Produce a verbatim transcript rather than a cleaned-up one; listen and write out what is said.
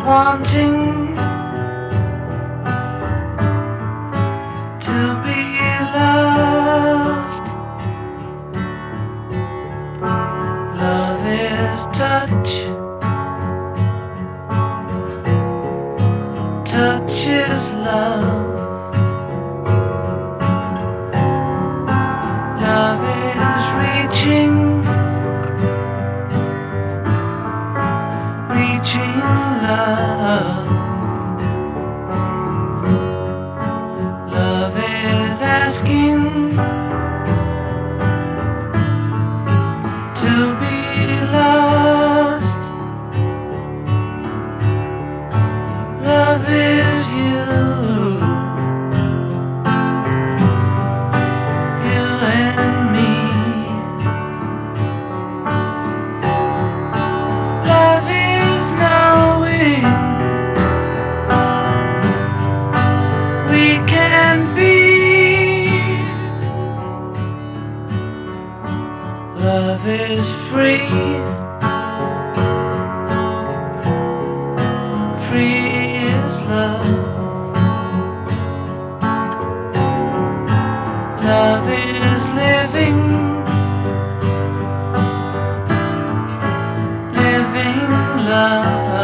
wanting to be loved. Love is touch. Touch is love. Love is reaching, reaching love. Love is asking to be loved. Love is you, you and me. Love is knowing we can be. Love is free, free is love. Love is living, living love.